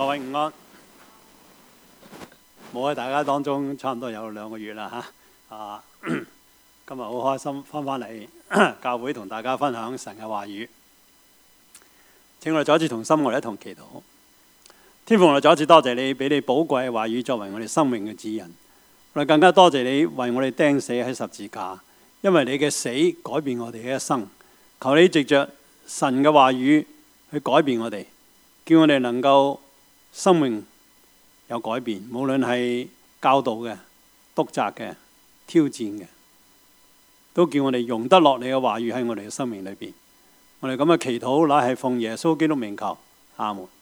各位午安，冇喺大家當中差唔多有2個月啦嚇。今日好開心翻嚟教會同大家分享神嘅話語。請我哋再一次同心，我哋一同祈禱。天父，我哋再一次多謝你，俾你寶貴嘅話語作為我哋生命嘅指引。我哋更加多謝你為我哋釘死喺十字架，因為你嘅死改變我哋嘅一生。求你藉着神嘅話語去改變我哋，叫我哋能夠生命有改變，無論係教導嘅、督責嘅、挑戰嘅，都叫我哋容得落你嘅話語喺我哋嘅生命裏邊。我哋咁嘅祈禱，乃係奉耶穌基督名求，阿門。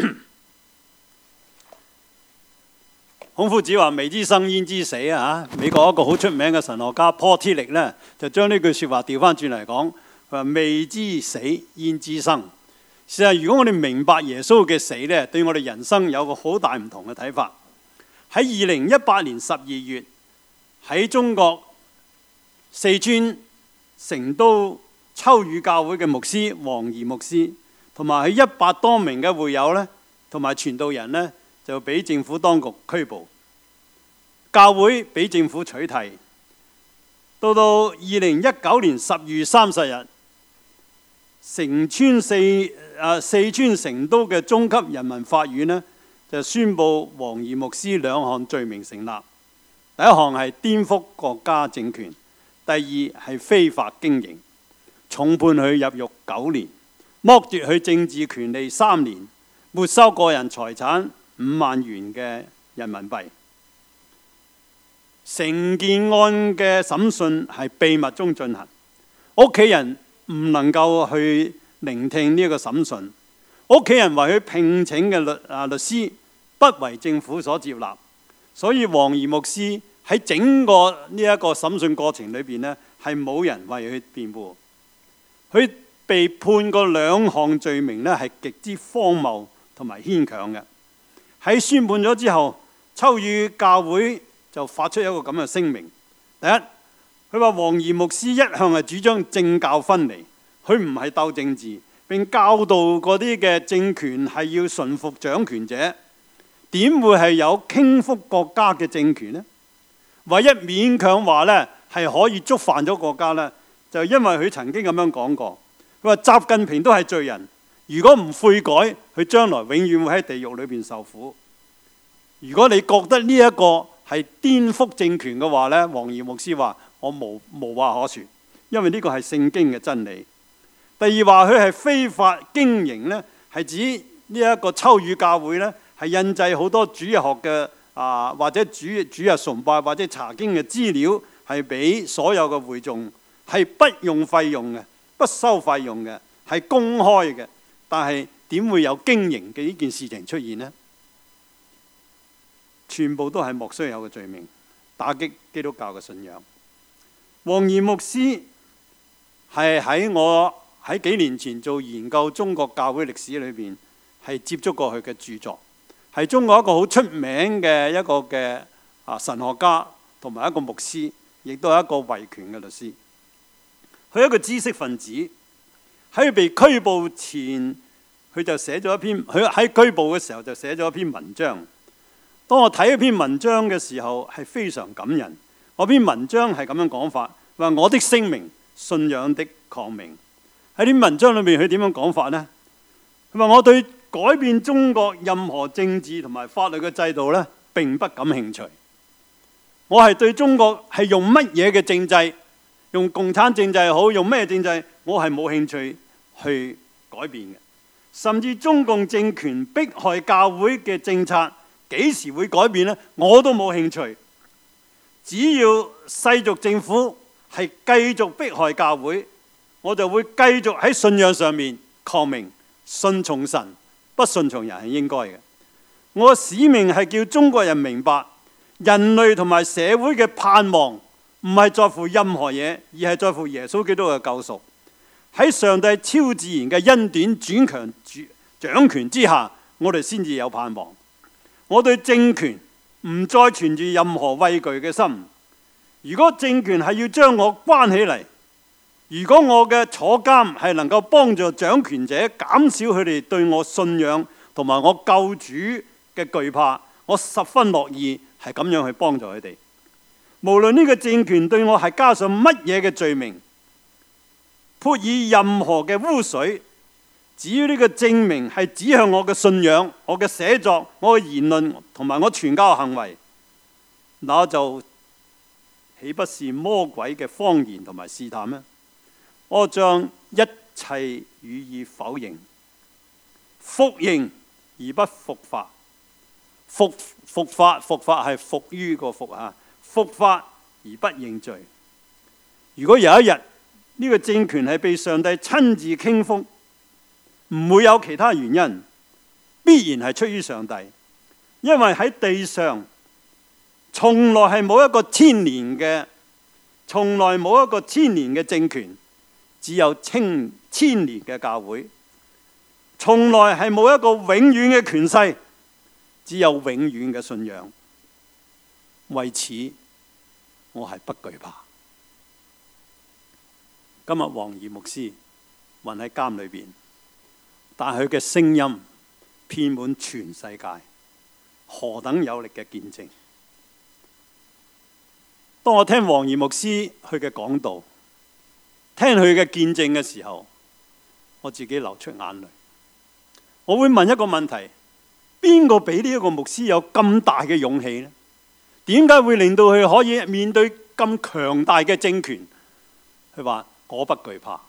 孔夫子話：未知生焉知死啊！美國一個好出名嘅神學家坡鐵力呢，就將呢句説話調翻轉嚟講，佢話：未知死焉知生。事實上，如果我哋明白耶穌嘅死呢，對我哋人生有個好大唔同嘅睇法。喺2018年12月，喺中國四川成都秋雨教會嘅牧師黃怡牧師，同埋佢100多名嘅會友呢，同埋傳道人呢，就俾政府當局拘捕，教會俾政府取締。到2019年12月30日，四川成都嘅中級人民法院呢，就宣布黃怡牧師2項罪名成立。第一項係顛覆國家政權，第二係非法經營，重判佢入獄9年，剝奪佢政治權利3年，沒收個人財產5萬元嘅人民幣。成件案嘅審訊係秘密中進行，屋企人唔能夠去聆聽呢一個審訊，屋企人為佢聘請嘅律師不為政府所接納，所以黃怡牧師喺整個呢一個審訊過程裏邊呢，係冇人為佢辯護。佢被判過2項罪名呢，係極之荒謬同埋牽強嘅。喺宣判咗之後，秋雨教會就發出一個咁嘅聲明。第一，佢話黃怡牧師一向係主張政教分離，佢唔係鬥政治，並教導嗰啲嘅政權係要順服掌權者。點會係有傾覆國家嘅政權呢？唯一勉強話呢係可以觸犯咗國家呢，就因為佢曾經咁樣講過。佢話習近平都係罪人，如果唔悔改，佢將來永遠會喺地獄裏邊受苦。如果你覺得呢一個係顛覆政權嘅話呢，黃怡牧師話我無話可説，因為呢個係聖經嘅真理。第二，話佢係非法經營呢，係指呢一個秋雨教會呢，係印製好多主日學嘅或者主日崇拜或者查經嘅資料，係俾所有嘅會眾，係不用費用嘅，不收費用嘅，係公開嘅。但係點會有經營嘅呢件事情出現呢？全部都係莫須有嘅罪名，打擊基督教嘅信仰。黃怡牧師係喺我喺幾年前做研究中國教會歷史裏邊，係接觸過佢嘅著作，係中國一個好出名嘅一個嘅神學家，同埋一個牧師，亦都係一個維權嘅律師。佢係一個知識分子，喺佢被拘捕前，佢就寫咗一篇，佢喺拘捕嘅時候就寫咗一篇文章。當我睇一篇文章嘅時候，係非常感人。嗰篇文章係咁樣講法，話我的聲明，信仰的抗命。喺啲文章裏面，佢點樣講法呢？佢話我對改變中國任何政治同埋法律嘅制度呢，並不感興趣。我係對中國係用乜嘢嘅政制，用共產政制好，用咩政制，我係冇興趣去改變嘅。甚至中共政權迫害教會嘅政策幾時會改變呢？我都冇興趣。只要世俗政府係繼續迫害教會，我就會繼續喺信仰上面抗命，順從神，不順從人係應該嘅。我嘅使命係叫中國人明白，人類同埋社會嘅盼望唔係在乎任何嘢，而係在乎耶穌基督嘅救贖。喺上帝超自然嘅恩典掌權之下，我哋先至有盼望。我對政權唔再存住任何畏懼嘅心。如果政權係要將我關起嚟，如果我嘅坐監係能夠幫助掌權者減少佢哋對我信仰同埋我救主嘅懼怕，我十分樂意係咁樣去幫助佢哋。無論呢個政權對我係加上乜嘢嘅罪名，潑以任何嘅污水，只要呢個證明係指向我嘅信仰、我嘅寫作、我嘅言論同埋我傳教嘅行為，那就豈不是魔鬼嘅謊言同埋試探咩？我將一切予以否認，服刑而不服法，服法係服於個服啊，服法而不認罪。如果有一日呢個政權係被上帝親自傾覆，唔會有其他原因，必然係出於上帝，因為喺地上從來係冇一個千年嘅政權，只有千年嘅教會。從來係冇一個永遠嘅權勢，只有永遠嘅信仰。為此，我係不懼怕。今日黃怡牧師混喺監裏邊，但佢嘅聲音遍滿全世界，何等有力嘅見證！當我聽黃怡牧師佢嘅講道，聽佢嘅見證嘅時候，我自己流出眼淚。我會問一個問題：邊個俾呢一個牧師有咁大嘅勇氣呢？點解會令到佢可以面對咁強大嘅政權？佢話我不懼怕，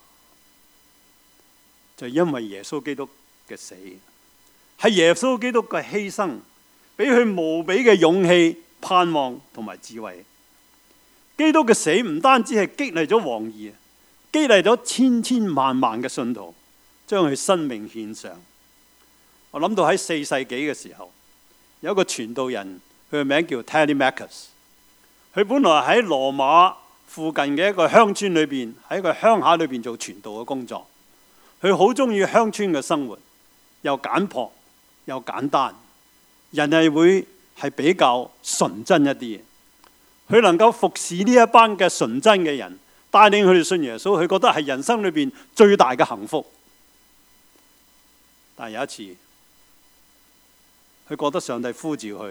就因為耶穌基督嘅死，係耶穌基督嘅犧牲，俾佢無比嘅勇氣、盼望同埋智慧。基督嘅死唔單止係激勵咗黃怡，激勵咗千千萬萬嘅信徒，將佢生命獻上。我諗到喺4世紀嘅時候，有一個傳道人，佢嘅名叫 Telemachus。佢本來喺羅馬附近嘅一個鄉村裏邊，喺一個鄉下裏邊做傳道嘅工作。佢好中意鄉村嘅生活，又簡樸又簡單，人係會係比較純真一啲。佢能夠服侍呢一班嘅純真嘅人，帶領佢哋信耶穌，佢覺得係人生裏邊最大嘅幸福。但有一次，佢覺得上帝呼召佢，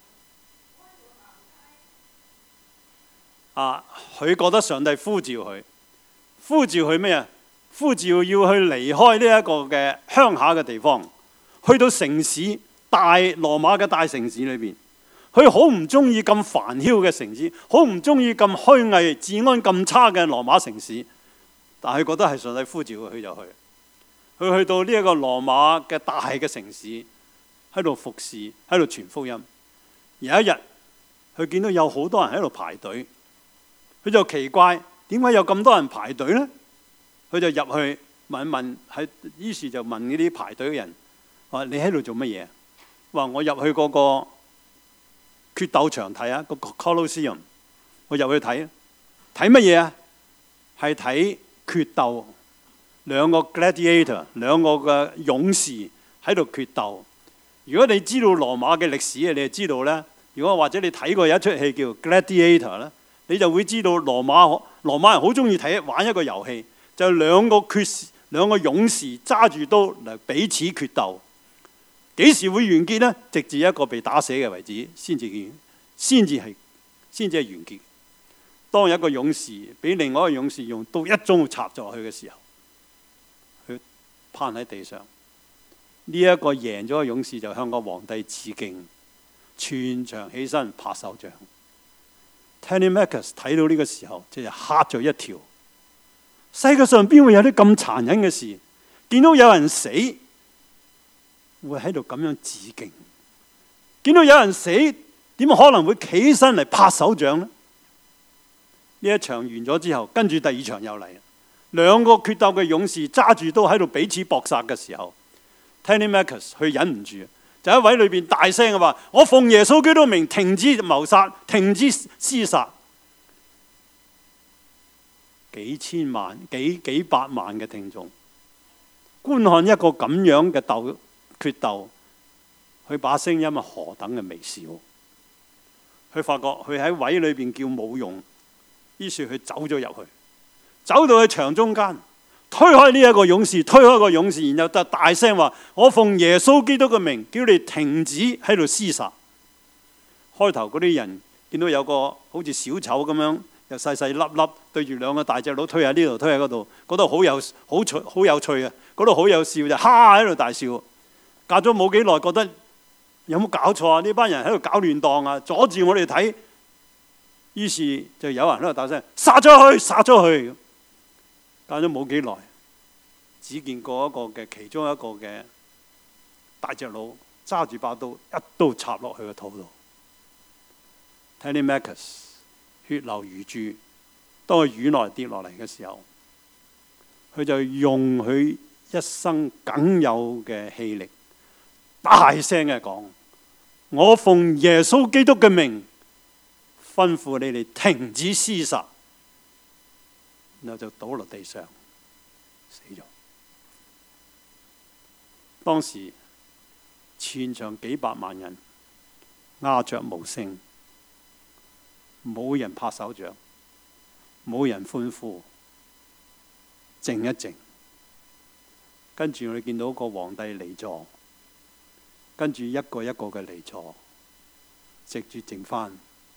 佢覺得上帝呼召佢咩啊？呼召要去離開呢一個嘅鄉下嘅地方，去到城市，羅馬嘅大城市裏邊。佢好唔中意咁煩囂嘅城市，好唔中意咁虛偽、治安咁差嘅羅馬城市。但係佢覺得係上帝呼召佢就去。佢去到呢一個羅馬嘅大嘅城市，喺度服侍，喺度傳福音。有一日，佢見到有好多人喺度排隊，佢就奇怪點解有咁多人排隊呢？佢就入去問一問，於是就問呢啲排隊嘅人話：你喺度做乜嘢？話我入去嗰個決鬥場睇啊，個 Colosseum， 我入去睇乜嘢啊？係睇決鬥，兩個 gladiator， 兩個嘅勇士喺度決鬥。如果你知道羅馬嘅歷史，你就知道咧。如果或者你睇過有一出戲叫 Gladiator 咧，你就會知道羅馬人好中意玩一個遊戲，就係兩個勇士揸住刀嚟彼此決鬥。幾時會完結呢？直至一個被打死嘅為止，先至係完結。當有一個勇士俾另外一個勇士用刀一刀插咗落去嘅時候，佢趴喺地上。呢一個贏咗嘅勇士就向個皇帝致敬，全場起身拍手掌。Telemachus 睇到呢個時候，即係嚇咗一跳。世界上邊會有啲咁殘忍嘅事？見到有人死，會喺度咁樣致敬；見到有人死，點可能會企起身嚟拍手掌呢？呢一場完咗之後，跟住第二場又嚟，兩個決鬥嘅勇士揸住刀喺度彼此搏殺嘅時候，Telemachus 佢忍唔住，就喺位裏邊大聲嘅話：我奉耶穌基督名，停止謀殺，停止廝殺。幾千萬、幾百萬嘅聽眾觀看一個咁樣嘅決鬥，佢把聲音係何等嘅微小。佢發覺佢喺位裏邊叫冇用，於是佢走咗入去，走到去場中間， 推開呢一個勇士，推開個勇士，然後就大聲話：我奉耶穌基督嘅名，叫你停止喺度廝殺。開頭嗰啲人見到有個好似小丑咁樣，又細細粒粒，對住兩個大隻佬推喺呢度，推喺嗰度，嗰度好有趣啊！嗰度好有笑，就哈喺度大笑。隔咗冇幾耐，覺得有冇搞錯啊？呢班人喺度搞亂檔啊，阻住我哋睇。於是就有人喺度大聲：殺咗去，殺咗去！隔咗冇幾耐，只見過其中一個嘅大隻佬揸住把刀，一刀插落去個肚度。Telemachus 血流如注，當佢乳內跌落嚟嘅時候，佢就用佢一生僅有嘅氣力，大聲嘅講：我奉耶穌基督嘅名，吩咐你哋停止廝殺。然後就倒落地上死咗。當時全場幾百萬人鴉雀無聲，冇人拍手掌，冇人歡呼，靜一靜。跟住我哋見到個皇帝離座，跟住一個一個嘅離座，直接剩翻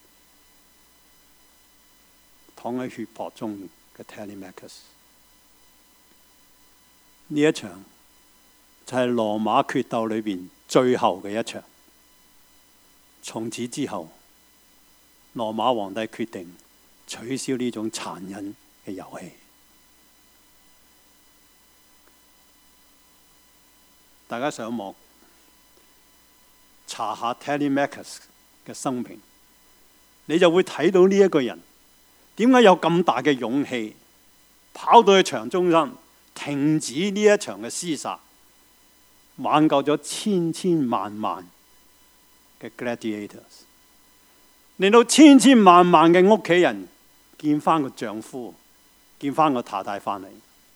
躺喺血泊中嘅 Telemachus。 呢一場就係羅馬決鬥裏邊最後嘅一場。從此之後，羅馬皇帝決定取消呢種殘忍嘅遊戲。大家上網查下 Telemachus 嘅生平，你就會睇到呢一個人點解有咁大嘅勇氣跑到去場中心，停止呢一場嘅廝殺，挽救咗千千萬萬嘅 gladiators， 令到千千萬萬嘅屋企人見翻個丈夫，見翻個太太翻嚟，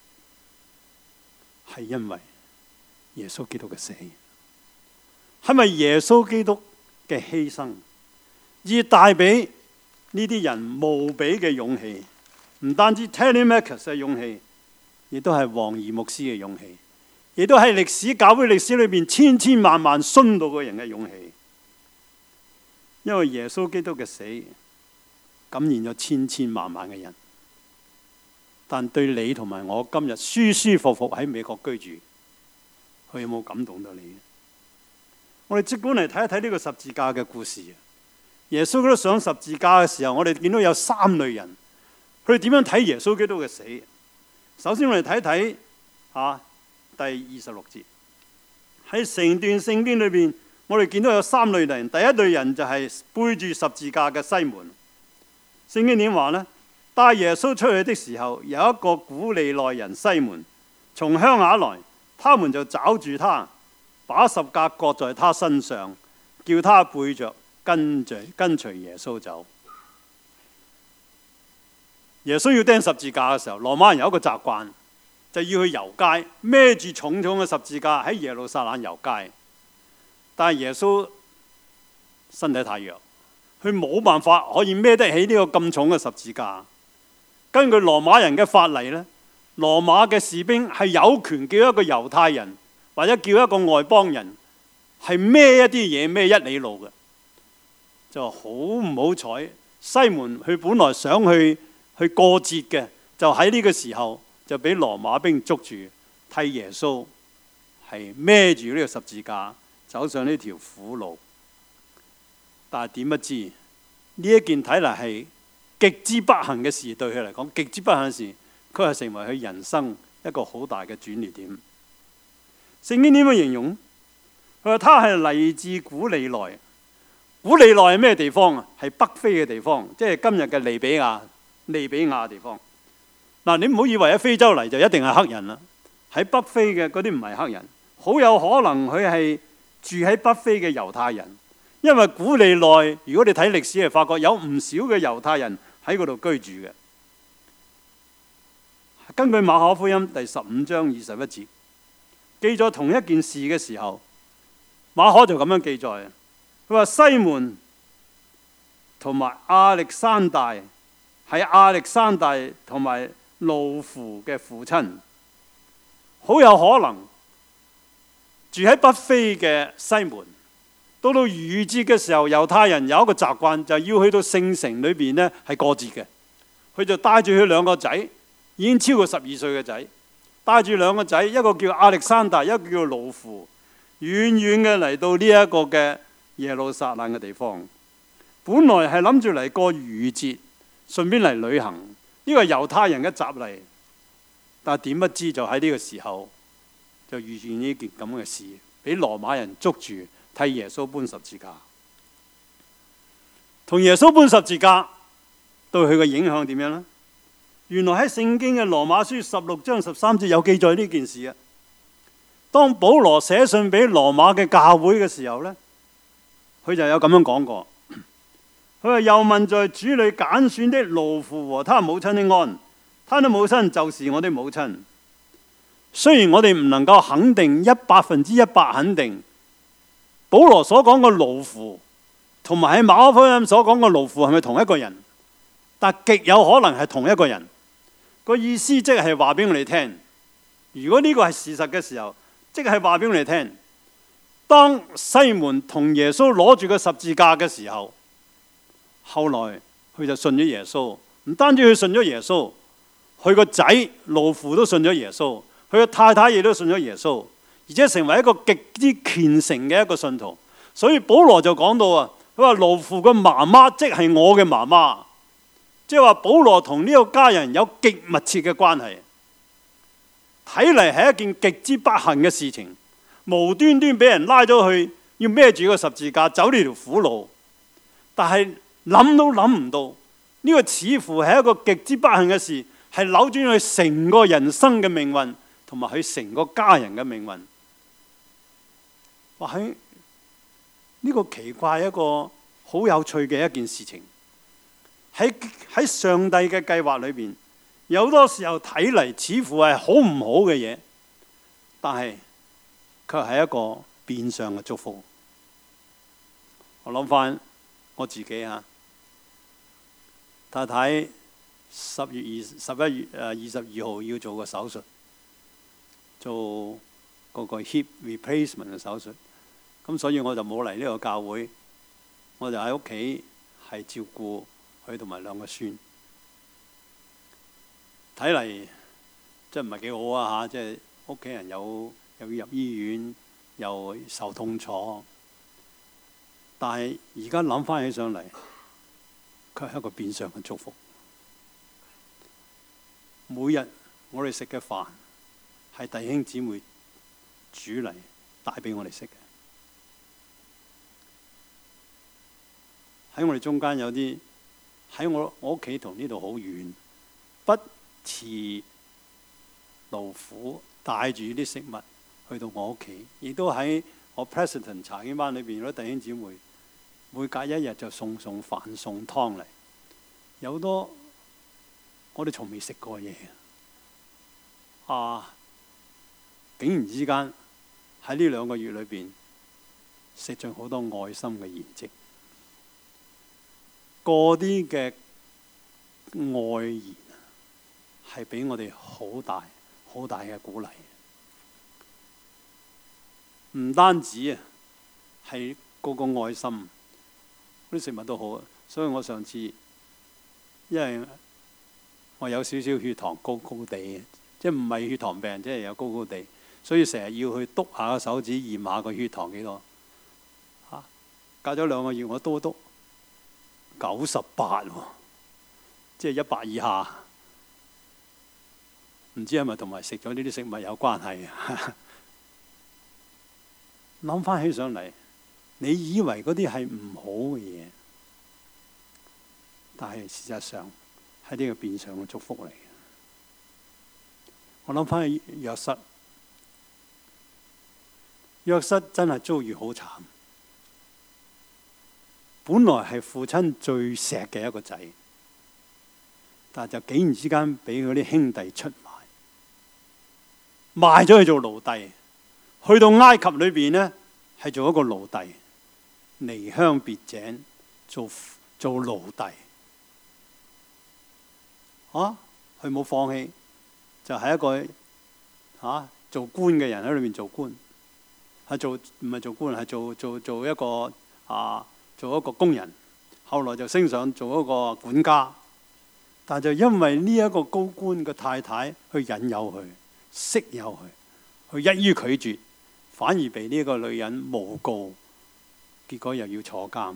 係因為耶穌基督嘅死，係咪耶穌基督嘅犧牲而帶俾呢啲人無比嘅勇氣？唔單止 Telemachus 嘅勇氣，亦都係王爾牧師嘅勇氣，亦都係歷史教會歷史裏邊千千萬萬殉道嘅人嘅勇氣。因為耶穌基督嘅死感染咗千千萬萬嘅人，但對你同埋我今日舒舒服服喺美國居住，佢有冇感動到你？我哋即管嚟睇一睇呢個十字架嘅故事。耶穌基督上十字架嘅時候，我哋見到有三類人，佢哋點樣睇耶穌基督嘅死？首先我哋睇睇第26節，喺成段聖經裏邊，我哋見到有三類人。第一類人就係背住十字架嘅西門。聖經點話呢？帶耶穌出去的時候，有一個古利奈人西門從鄉下來，他們就抓住他，把十架擱在他身上，叫他背着跟隨耶穌走。耶穌要釘十字架嘅時候，羅馬人有一個習慣，就要去遊街，孭住重重嘅十字架喺耶路撒冷遊街。但係耶穌身體太弱，佢冇辦法可以孭得起呢個咁重嘅十字架。根據羅馬人嘅法例呢，羅馬嘅士兵係有權叫一個猶太人或者叫一個外邦人係孭一啲嘢，孭1里路嘅。就好唔好彩，西門佢本來想去過節嘅，就喺呢個時候就俾羅馬兵捉住，替耶穌係孭住呢個十字架走上呢條苦路。但係點不知呢一件睇嚟係極之不幸嘅事，對佢嚟講極之不幸嘅事，佢係成為佢人生一個好大嘅轉捩點。聖經點樣形容？佢話他係嚟自古利奈。古利奈係咩地方啊？係北非嘅地方，即係今日嘅利比亞地方。嗱，你唔好以為喺非洲嚟就一定係黑人啦。喺北非嘅嗰啲唔係黑人，好有可能佢係住喺北非嘅猶太人。因為古利奈，如果你睇歷史係發覺有唔少嘅猶太人喺嗰度居住嘅。根據馬可福音第15章21節記載同一件事嘅時候，馬可就咁樣記載。佢話西門同埋亞歷山大係亞歷山大同埋路夫嘅父親， 好有可能住喺北非嘅西門。到逾節嘅時候，猶太人有一個習慣，就要去到聖城裏邊呢係過節嘅。佢就帶住佢兩個仔，已經超過12歲嘅仔，帶住兩個仔，一個叫亞歷山大，一個叫魯孚，遠遠嘅嚟到呢一個嘅耶路撒冷嘅地方。本來係諗住嚟過逾節，順便嚟旅行，呢個係猶太人嘅習例。但係點不知就喺呢個時候就遇見呢件咁嘅事，俾羅馬人捉住，替耶穌搬十字架。同耶穌搬十字架對佢嘅影響點樣呢？原來喺聖經嘅羅馬書16章13節有記載呢件事啊。當保羅寫信俾羅馬嘅教會嘅時候呢，佢就有咁樣講過。佢話：又問在主裏揀選的勞父和他母親的安，他的母親就是我的母親。雖然我哋唔能夠肯定100%肯定保羅所講嘅勞父同埋喺馬可福音所講嘅勞父係咪同一個人，但極有可能係同一個人。個意思即係話俾我哋聽，如果呢個係事實嘅時候，即係話俾我哋聽，當西門同耶穌攞住個十字架嘅時候，後來佢就信咗耶穌。唔單止佢信咗耶穌，佢個仔勞父都信咗耶穌，佢個太太亦都信咗耶穌，而且成為一個極之虔誠嘅一個信徒。所以保羅就講到啊，佢話勞父嘅媽媽即係我嘅媽媽，即係話保羅同呢個家人有極密切嘅關係。睇嚟係一件極之不幸嘅事情，無端端俾人拉咗去，要孭住個十字架走呢條苦路。但係諗都諗唔到，呢個似乎係一個極之不幸嘅事，係扭轉佢成個人生嘅命運，同埋佢成個家人嘅命運。哇！喺呢個奇怪一個好有趣嘅一件事情，喺上帝嘅計劃裏邊，有好多時候睇嚟似乎係好唔好嘅嘢，但係卻係一個變相嘅祝福。我諗翻我自己啊，太太11月22號要做個手術，做嗰個 hip replacement 嘅手術，咁所以我就冇嚟呢個教會，我就喺屋企係照顧佢同埋兩個孫。睇嚟即係唔係幾好啊嚇！即係屋企人又要入醫院，又受痛楚。但係而家諗翻起上嚟，佢係一個變相嘅祝福。每日我哋食嘅飯係弟兄姊妹煮嚟帶俾我哋食嘅。喺我哋中間有啲喺我屋企同呢度好遠，不辭勞苦帶住啲食物去到我屋企，亦都喺我 President 查經班裏邊嗰啲弟兄姊妹，每隔一日就送飯送湯嚟，有好多我哋從未食過嘢啊！竟然之間喺呢2個月裏邊食咗好多愛心嘅筵席，嗰啲嘅愛言係俾我哋好大好大嘅鼓勵。唔單止啊，係個愛心，啲食物都好啊。所以我上次因為我有少少血糖高地，即係唔係血糖病，即係有高地，所以成日要去篤下個手指驗下個血糖幾多。隔咗2個月我篤98喎，即係100以下。唔知係咪同埋食咗呢啲食物有關係啊？諗翻起上嚟，你以為嗰啲係唔好嘅嘢，但係事實上係呢個變相嘅祝福嚟嘅。我諗翻起約瑟真係遭遇好慘。本來係父親最錫嘅一個仔，但係就竟然之間俾嗰啲兄弟出賣咗去做奴隸。去到埃及裏邊呢，係做一個奴隸，離鄉別井做奴隸。佢冇放棄，就係一個做官嘅人喺裏面做官，唔係做官，係做一個做一個工人。後來就升上做一個管家，但就因為呢一個高官嘅太太去引誘佢、色誘佢，佢一於拒絕，反而被呢個女人誣告，結果又要坐監。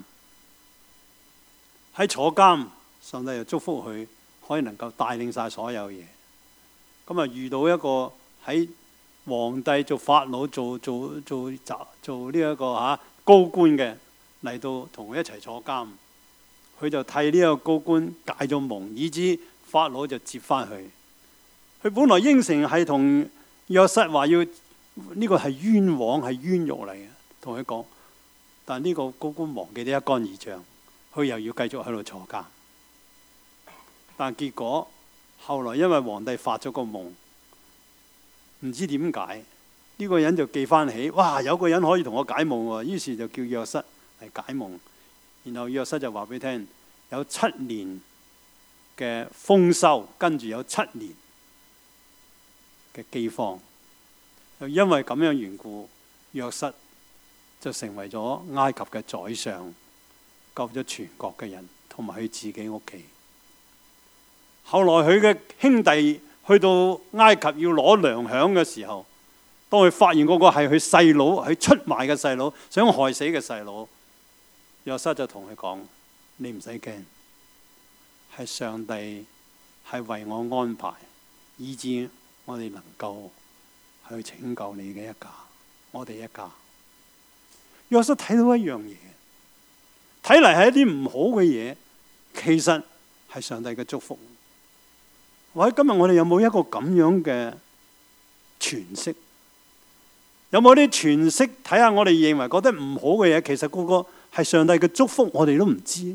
喺坐監，上帝又祝福佢可以能夠帶領晒所有嘢。咁啊，遇到一個喺皇帝做法老做呢一個高官嘅嚟到同佢一齊坐監。佢就替呢個高官解咗夢，以致法老就接翻去。佢本來應承係同約瑟話要呢個係冤枉係冤獄嚟嘅，同佢講。但呢個高官忘記得一乾二淨，佢又要繼續喺度坐監。但結果後來因為皇帝發咗個夢，唔知點解呢個人就記翻起，哇！有個人可以同我解夢喎，於是就叫約瑟嚟解夢。然後約瑟就話俾你聽，有7年嘅豐收，跟住有7年嘅饑荒。就因為咁樣緣故，約瑟就成為咗埃及嘅宰相，救咗全國嘅人同埋佢自己屋企。後來佢嘅兄弟去到埃及要攞糧餉嘅時候，當佢發現嗰個係佢細佬，係出賣嘅細佬，想害死嘅細佬。約瑟就同佢講：你唔使驚，係上帝係為我安排，以致我哋能夠去拯救你嘅一家，我哋一家。約瑟睇到一樣嘢，睇嚟係一啲唔好嘅嘢，其實係上帝嘅祝福。或者今日我哋有冇一個咁樣嘅詮釋？有冇啲詮釋睇下我哋認為覺得唔好嘅嘢，其實嗰個係上帝嘅祝福，我哋都唔知。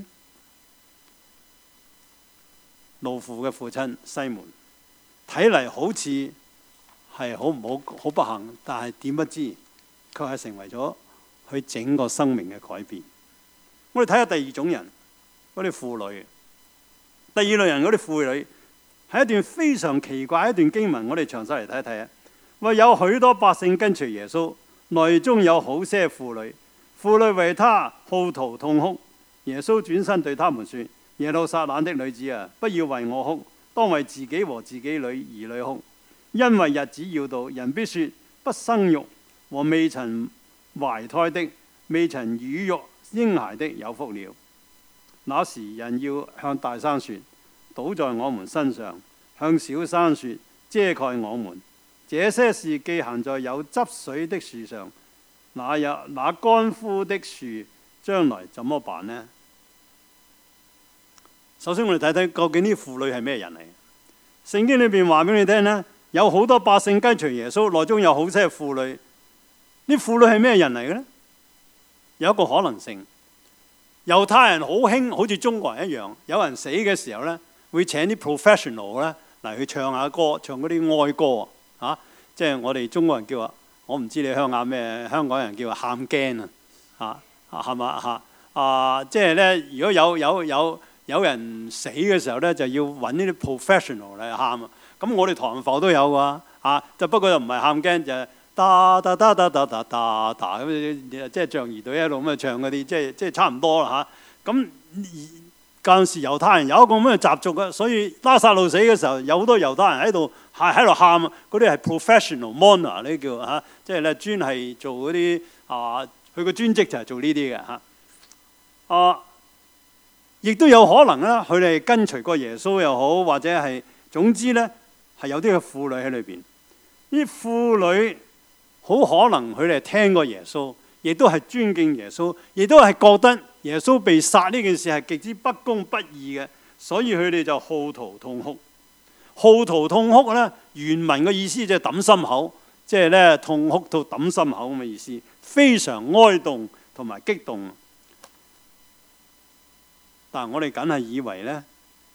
路父嘅父親西門，睇嚟好似係好唔好、好不幸，但係點不知，佢係成為咗佢整個生命嘅改變。我哋睇下第二種人，嗰啲婦女。第二類人嗰啲婦女係一段非常奇怪一段經文，我哋詳細嚟睇一睇啊！話有許多百姓跟隨耶穌，內中有好些婦女。婦女為他號啕痛哭，耶穌轉身對他們說：耶路撒冷的女子啊，不要為我哭，當為自己和自己兒女哭，因為日子要到，人必說不生育和未曾懷胎的、未曾乳育嬰孩的有福了。那時人要向大山說：倒在我們身上；向小山說：遮蓋我們。這些事既行在有汁水的樹上，那乾枯的樹將來怎麼辦呢？首先我哋睇睇究竟呢啲婦女係咩人嚟？聖經裏邊話俾你聽呢，有好多百姓跟隨耶穌，內中有好些婦女。呢婦女係咩人嚟嘅呢？有一個可能性，猶太人好興，好似中國人一樣，有人死嘅時候呢，會請啲 professional 咧嚟去唱下歌，唱嗰啲哀歌啊！即係我哋中國人叫啊，我唔知你鄉下咩，香港人叫喊驚啊！係嘛即係咧，如果有人死嘅時候咧，就要揾呢啲 professional 嚟喊啊！咁我哋唐埠都有㗎就不過又唔係喊驚，就係打打打打打打打打咁，即係象兒隊一路咁唱嗰啲，即係差唔多啦咁嗰陣時猶太人有一個咁嘅習俗嘅，所以拉撒路死嘅時候，有好多猶太人喺度喊，嗰啲係 professional mourner 呢叫即係咧專係做嗰啲佢個專職就係做呢啲嘅亦都有可能咧，佢哋跟隨過耶穌又好，或者係總之咧係有啲嘅婦女喺裏邊。呢啲婦女好可能佢哋係聽過耶穌，亦都係尊敬耶穌，亦都係覺得耶穌被殺呢件事係極之不公不義嘅，所以佢哋就號啕痛哭。號啕痛哭咧，原文嘅意思就係揼心口，即係咧痛哭到揼心口咁嘅意思，非常哀動同埋激動。但係我哋梗係以為咧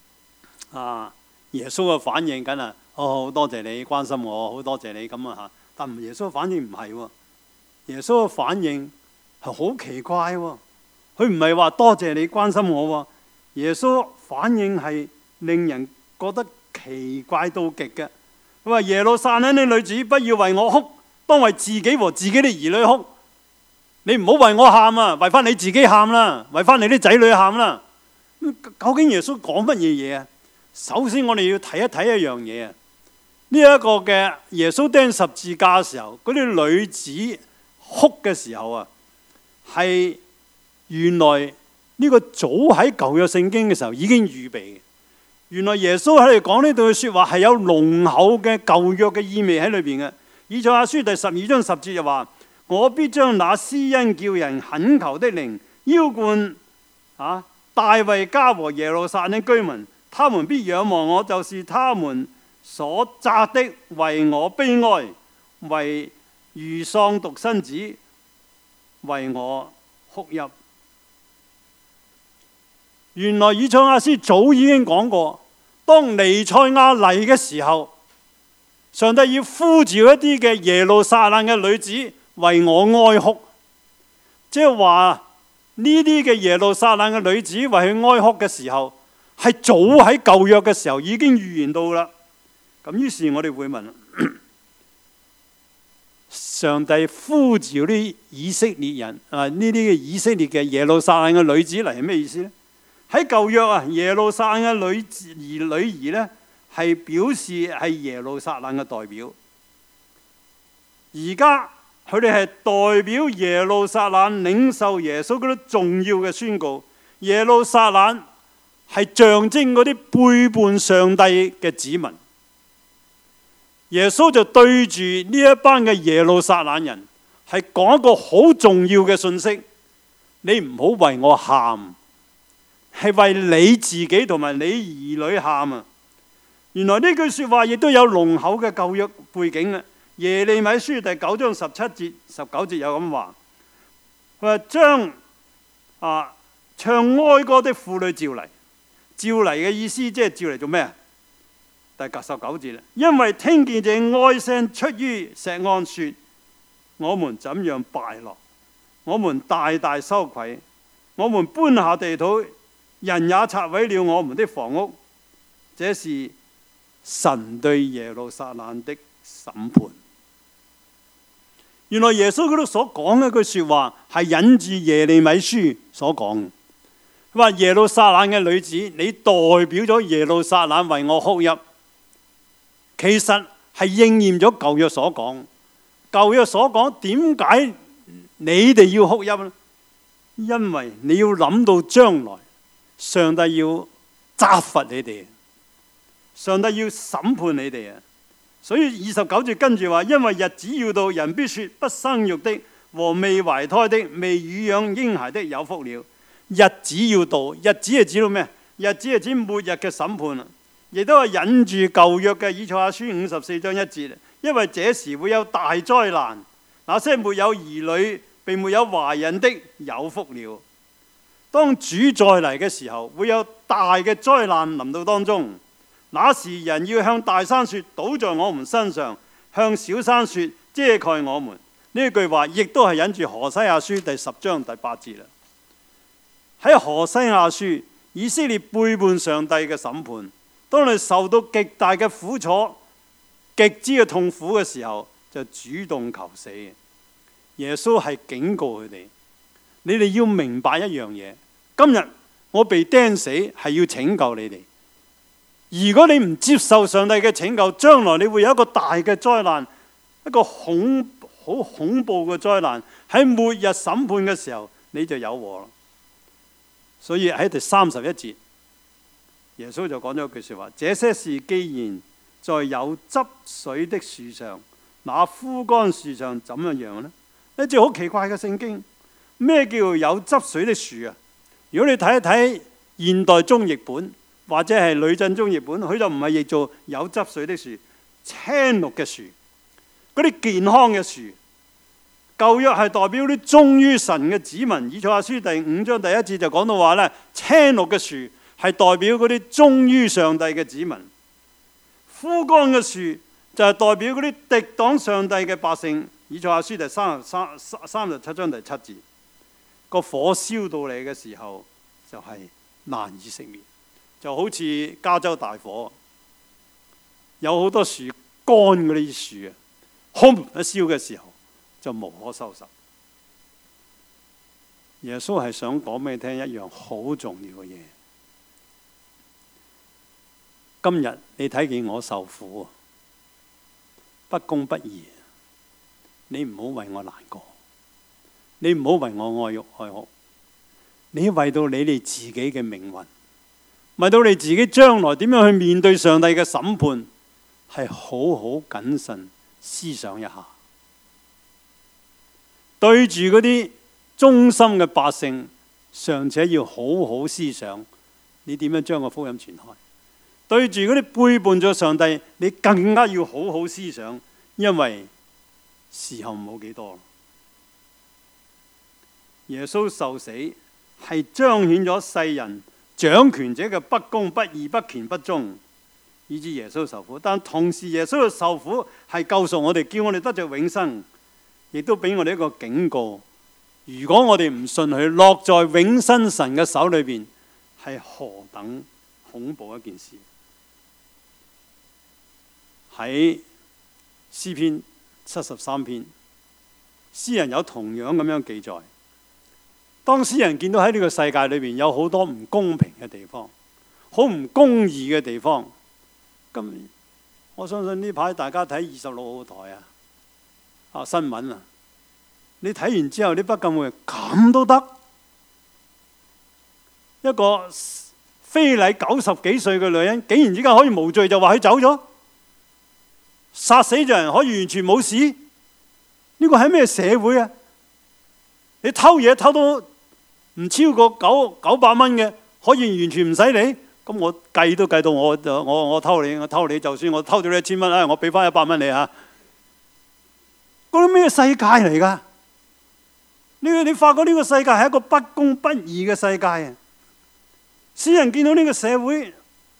耶穌嘅反應梗係好多謝你關心我，好多謝你咁但耶穌嘅反應唔係喎，耶穌嘅反應係好奇怪喎。佢唔係話多謝你關心我喎，耶穌反應係令人覺得奇怪到極嘅。 佢話耶路撒冷的女子，不要為我哭，當為自己和自己的兒女哭。你唔好為我喊啊，為翻你自己喊啦，為翻你啲仔女喊啦。究竟耶穌講乜嘢嘢啊？首先我哋要睇一睇一樣嘢啊。呢一個嘅耶穌釘十字架嘅時候，嗰啲女子哭嘅時候啊，係原來呢個早喺舊約聖經嘅時候已經預備嘅。原來耶穌喺度講呢句說話係有濃厚嘅舊約嘅意味喺裏邊嘅。以賽亞書第12章10節就話：我必將那施恩叫人懇求的靈澆灌大衛家和耶路撒冷的居民，他們必仰望我，就是他們所扎的，為我悲哀，為如喪獨生子，為我哭泣。原來以賽亞書早已經講過，當彌賽亞嚟嘅時候，上帝要呼召一啲嘅耶路撒冷嘅女子為我哀哭，即係話呢啲嘅耶路撒冷嘅女子為佢哀哭嘅時候，係早喺舊約嘅時候已經預言到啦。咁於是我哋會問：上帝呼召啲以色列人呢啲嘅以色列嘅耶路撒冷嘅女子嚟係咩意思呢？喺舊約啊，耶路撒冷嘅女兒呢，係表示係耶路撒冷嘅代表。而家佢哋係代表耶路撒冷領受耶穌嗰啲重要嘅宣告。耶路撒冷係象徵嗰啲背叛上帝嘅子民。耶穌就對住呢一班嘅耶路撒冷人係講一個好重要嘅信息：你唔好為我喊，係為你自己同埋你兒女喊啊！原來呢句說話亦都有濃厚嘅舊約背景啊！耶利米書第9章17節、19節有咁話，佢話將唱哀歌的婦女召嚟。召嚟嘅意思即係召嚟做咩啊？第19節啦，因為聽見這哀聲出於錫安，說：我們怎樣敗落，我們大大羞愧，我們搬下地土，人也拆毀了我們的房屋。這是神對耶路撒冷的審判。原來耶穌嗰度所講嘅一句說話係引自耶利米書所講嘅。佢話耶路撒冷嘅女子，你代表咗耶路撒冷為我哭泣。其實係應驗咗舊約所講。舊約所講，點解你哋要哭泣呢？因為你要諗到將來上帝要責罰你哋，上帝要審判你哋啊！所以29節跟住話：因為日子要到，人必說不生育的和未懷胎的、未乳養嬰孩的有福了。日子要到，日子係指到咩？日子係指末日嘅審判啊！亦都係引住舊約嘅以賽亞書54章1節，因為這時會有大災難，那些沒有兒女並沒有懷孕的有福了。當主再嚟嘅時候，會有大嘅災難臨到當中。那時人要向大山說：倒在我們身上；向小山說：遮蓋我們。呢句話亦都係引住何西阿書第10章第8節啦。喺何西阿書，以色列背叛上帝嘅審判，當你受到極大嘅苦楚、極之嘅痛苦嘅時候，就主動求死。耶穌係警告佢哋：你哋要明白一樣嘢，今日我被釘死係要拯救你哋。如果你唔接受上帝嘅拯救，將來你會有一個大嘅災難，一個好恐怖嘅災難。喺末日審判嘅時候，你就有禍啦。所以喺第31節，耶穌就講咗一句說話：這些事既然在有汁水的樹上，那枯乾樹上怎麼樣呢？一隻好奇怪嘅聖經，咩叫有汁水的樹啊？如果你睇一睇現代中譯本或者係呂振中譯本，佢就唔係譯做有汁水的樹，青綠嘅樹，嗰啲健康嘅樹。舊約係代表啲忠於神嘅子民。以賽亞書第5章第1節就講到話咧，青綠嘅樹係代表嗰啲忠於上帝嘅子民，枯乾嘅樹就係代表嗰啲敵擋上帝嘅百姓。以賽亞書第37章第7節，個火燒到你嘅時候就係難以熄滅，就好似加州大火，有好多樹乾嗰啲樹啊，轟一燒嘅時候就無可收拾。耶穌係想講俾你聽一樣好重要嘅嘢。今日你睇見我受苦，不公不義，你唔好為我難過，你唔好為我愛欲愛哭，你為到你哋自己嘅命運，為到你自己將來點樣去面對上帝嘅審判，係好好謹慎思想一下。對住嗰啲忠心嘅百姓，尚且要好好思想，你點樣將個福音傳開？對住嗰啲背叛咗上帝，你更加要好好思想，因為時候冇幾多。耶穌受死係彰顯咗世人掌權者嘅不公不義不虔不忠，以致耶穌受苦。但同時耶穌嘅受苦係救贖我哋，叫我哋得着永生，亦都俾我哋一個警告。如果我哋唔信佢，落在永生神嘅手裏邊，係何等恐怖一件事。喺詩篇73篇，詩人有同樣咁樣記載。當詩人見到喺呢個世界裏邊有好多唔公平嘅地方，好唔公義嘅地方，咁我相信呢排大家睇26號台新聞啊，你睇完之後你不禁會咁都得？一個非禮90幾歲嘅女人，竟然之間可以無罪就話佢走咗？殺死咗人可以完全冇事？呢個係咩社會啊？你偷嘢偷到唔超過900蚊嘅，可以完全唔使理？咁我計都計到我偷你，就算我偷咗你1000蚊，我俾翻100蚊你嚇。嗰啲咩世界嚟㗎？你發覺呢個世界係一個不公不義嘅世界啊！詩人見到呢個社會，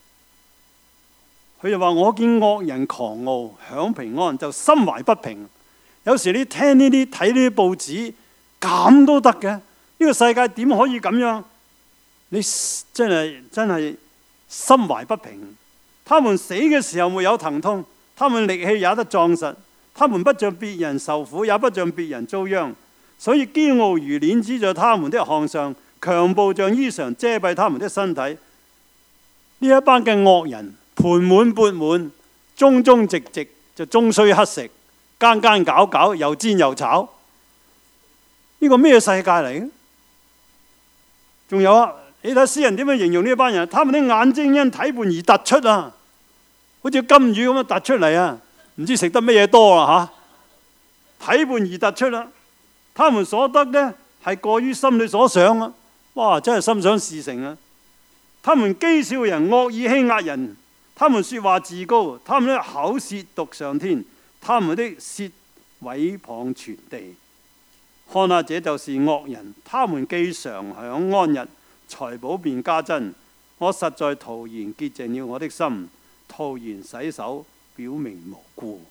佢就話：我見惡人狂傲，享平安，就心懷不平。有時你聽呢啲睇呢啲報紙，咁都得嘅？呢個世界點可以咁樣？你真係心懷不平。他們死嘅時候沒有疼痛，他們力氣也得壯實，他們不像別人受苦，也不像別人遭殃。所以驕傲如鏈子在他們的項上，強暴像衣裳遮蔽他們的身體。呢一班嘅惡人，盤滿缽滿，忠忠直直，就終須乞食，奸奸狡狡，又煎又炒。呢個咩世界嚟嘅？仲有啊，你睇詩人點樣形容呢一班人？他們的眼睛因體胖而突出啊，好似金魚咁樣突出嚟啊！唔知食得咩嘢多啦嚇，體胖而突出啦。他們所得呢係過於心裏所想啊！哇，真係心想事成啊！他們譏笑人，惡意欺壓人，他們說話自高，他們的口褻瀆上天，他們的舌毀謗全地。看下，這就是惡人，他們既常享安逸，財寶便加增。我實在徒然潔淨了我的心，徒然洗手，表明無辜。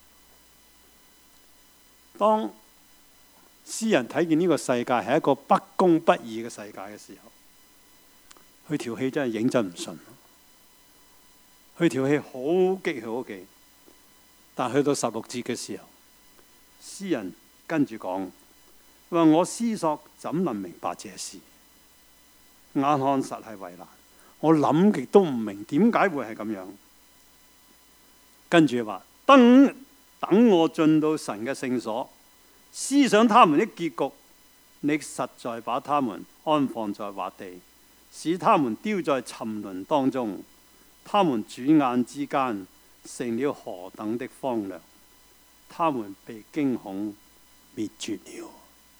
當詩人睇見呢個世界係一個不公不義嘅世界嘅時候，佢條氣真係認真唔順，佢條氣好激好激。但去到16節嘅時候，詩人跟住講：話我思索怎能明白這事？眼看實係為難，我諗極都唔明點解會係咁樣。跟住話：等我進到神嘅聖所，思想他們的結局，你實在把他們安放在滑地，使他們丟在沉淪當中。他們轉眼之間成了何等的荒涼，他們被驚恐滅絕了。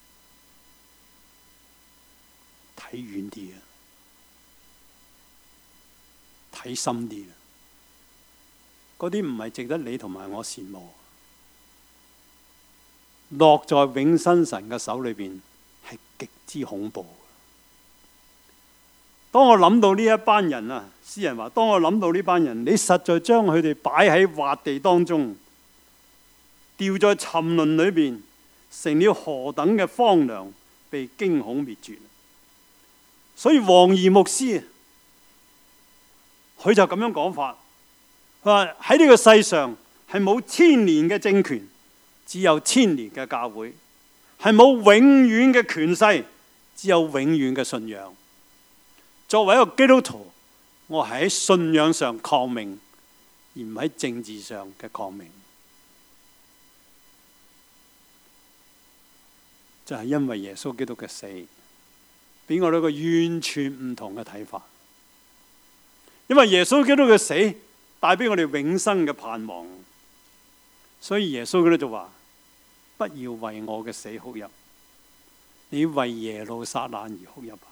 睇遠啲啊，睇深啲啊，嗰啲唔係值得你同埋我羨慕。落在永生神嘅手裏邊係極之恐怖。當我諗到呢一班人啊，詩人話：當我諗到呢班人，你實在將佢哋擺喺滑地當中，掉在沉淪裏邊，成了何等嘅荒涼，被驚恐滅絕。所以王儀牧師佢就咁樣講法，佢話喺呢個世上係冇千年嘅政權，只有千年嘅教會；係冇永遠嘅權勢，只有永遠嘅信仰。作為一個基督徒，我係喺信仰上抗命，而唔喺政治上嘅抗命。就係因為耶穌基督嘅死，俾我哋一個完全唔同嘅睇法。因為耶穌基督嘅死帶俾我哋永生嘅盼望，所以耶穌基督就話：不要為我嘅死哭泣，你為耶路撒冷而哭泣吧。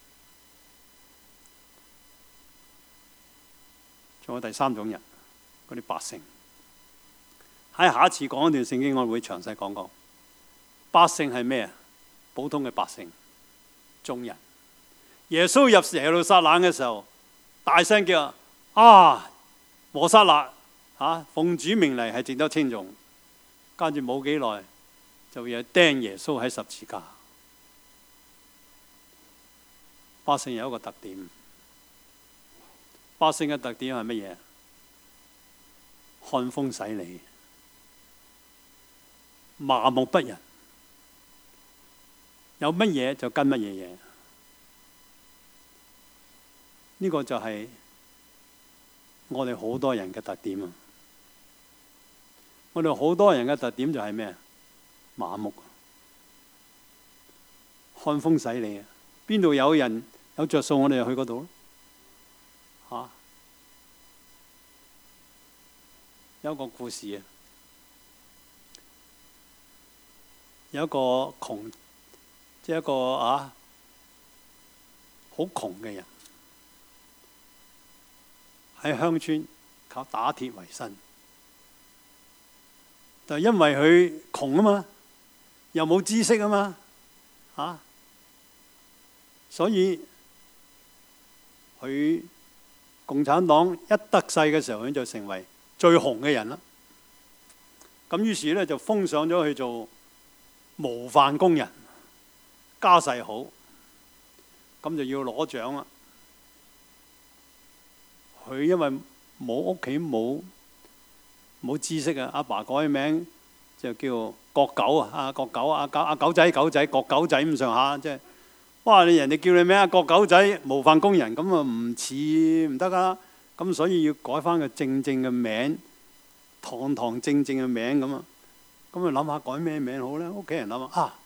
仲有第三種人，嗰啲百姓。喺下一次講一段聖經，我會詳細講講。百姓係咩啊？普通嘅百姓，眾人。耶穌入耶路撒冷嘅時候，大聲叫：啊，和散那！奉主命嚟係值得稱頌。跟住冇幾耐，就有釘耶穌喺十字架。百姓有一個特點，百姓嘅特點係乜嘢？看風使舵，麻木不仁。有乜嘢就跟乜嘢嘢，呢個就係我哋好多人嘅特點啊！我哋好多人嘅特點就係咩？麻木，看風使舵。邊度有人有着數，我哋就去嗰度咯。有一個故事啊，有一個窮。即係一個好窮嘅人，喺鄉村靠打鐵為生，就因為佢窮啊嘛，又冇知識啊嘛，所以佢共產黨一得勢嘅時候，佢就成為最紅嘅人啦。咁於是咧就封上咗去做模範工人。家世好，咁就要攞獎啦。佢因為冇屋企冇知識啊，阿爸改名就叫國狗啊，國狗阿狗仔國狗仔咁上下，即係哇！你人哋叫你咩啊？國狗仔模範工人，咁啊唔似唔得㗎，咁所以要改翻個正嘅名，堂正嘅名咁啊。咁啊諗下改咩名好咧？屋企人諗啊。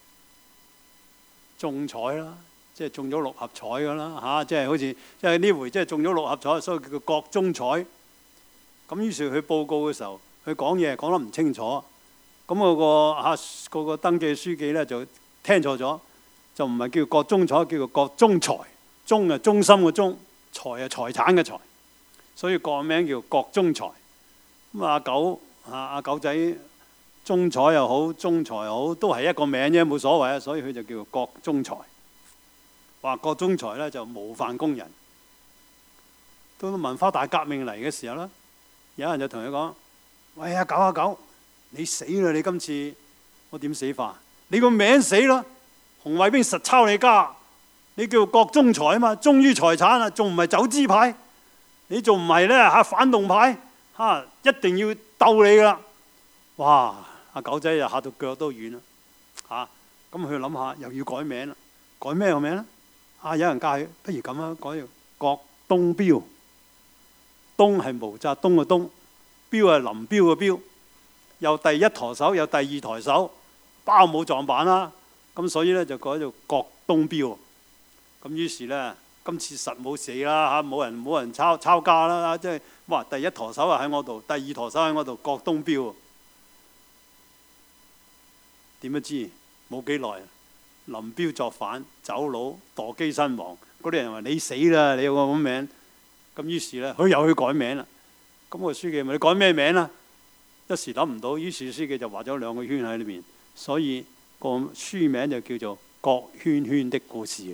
中彩啦，即係中咗六合彩㗎啦，即係好似即係呢回即係中咗六合彩，所以叫做國中彩。咁於是佢報告嘅時候，佢講嘢講得唔清楚，咁嗰個登記書記咧就聽錯咗，就唔係叫國中彩，叫做國中財。中係中心嘅中，財係財產嘅財，所以個名叫國中財。咁阿狗仔。中彩又好，中財又好，都係一個名啫，冇所謂啊。所以佢就叫做國中財。話國中財咧就模範工人。到文化大革命嚟嘅時候咧，有人就同佢講：喂，阿狗，你死啦！你今次我點死法？你個名死啦！紅衛兵實抄你家，你叫國中財啊嘛，忠於財產啊，仲唔係走資派？你仲唔係咧反動派？一定要鬥你噶啦！哇！阿狗仔就嚇到腳都軟啦，咁佢諗下又要改名啦，改咩個名咧？有人教佢，不如咁啦，改叫郭東彪。東係毛澤東嘅東，彪係林彪嘅彪，又第一舵手，又第二舵手，包冇撞板啦。咁所以咧就改做郭東彪。咁於是咧，今次實冇死啦，冇人抄家啦，即係哇！第一舵手喺我度，第二舵手喺我度，郭東彪。點不知冇幾耐，林彪作反走佬墮機身亡，嗰啲人話你死啦，你有個咁名，咁於是咧佢又去改名啦。咁個書記問你改咩名啦？一時諗唔到，於是書記就畫咗兩個圈喺裏邊，所以個書名就叫做《郭圈圈的故事》。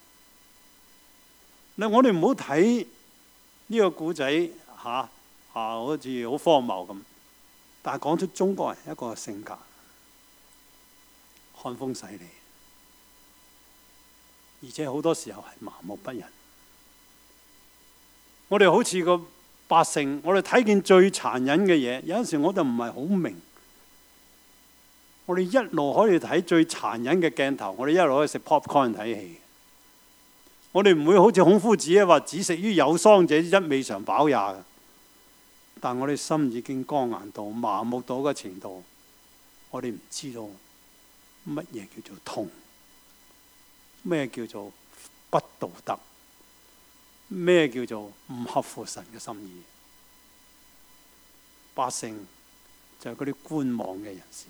嗱，我哋唔好睇呢個故仔好似好荒謬咁，但係講出中國人一個性格。看風使舵，而且好多時候係麻木不仁。我哋好似個百姓，我哋睇見最殘忍嘅嘢，有陣時我就唔係好明。我哋一路可以睇最殘忍嘅鏡頭，我哋一路可以食 popcorn 睇戲。我哋唔會好似孔夫子話只食於有桑者之味嘗飽也。但我哋心已經剛硬到麻木到嘅程度，我哋唔知道乜嘢叫做痛，咩叫做不道德，咩叫做唔合乎神嘅心意。百姓就係嗰啲觀望嘅人士。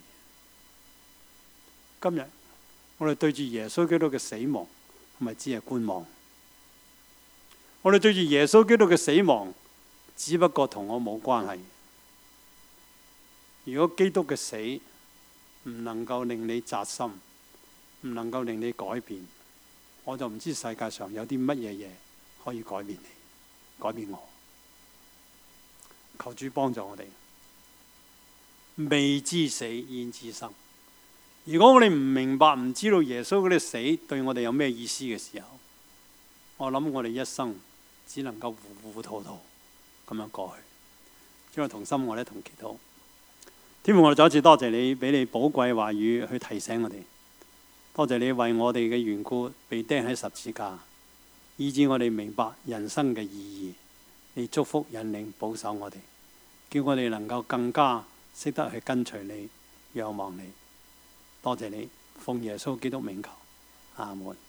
今日我哋對住耶穌基督嘅死亡，係咪只係觀望？我哋對住耶穌基督嘅死亡，只不過同我冇關係。如果基督嘅死唔能夠令你扎心，唔能夠令你改變，我就唔知世界上有啲乜嘢嘢可以改變你，改變我。求主幫助我哋。未知死焉知生。如果我哋唔明白、唔知道耶穌嗰啲死對我哋有咩意思嘅時候，我諗我哋一生只能夠糊糊塗塗咁樣過去。將個同心，我哋一同祈禱。天父，我哋再一次多謝你，俾你寶貴話語去提醒我哋。多謝你為我哋嘅緣故被釘喺十字架，以致我哋明白人生嘅意義。你祝福、引領、保守我哋，叫我哋能夠更加識得去跟隨你、仰望你。多謝你，奉耶穌基督名求，阿門。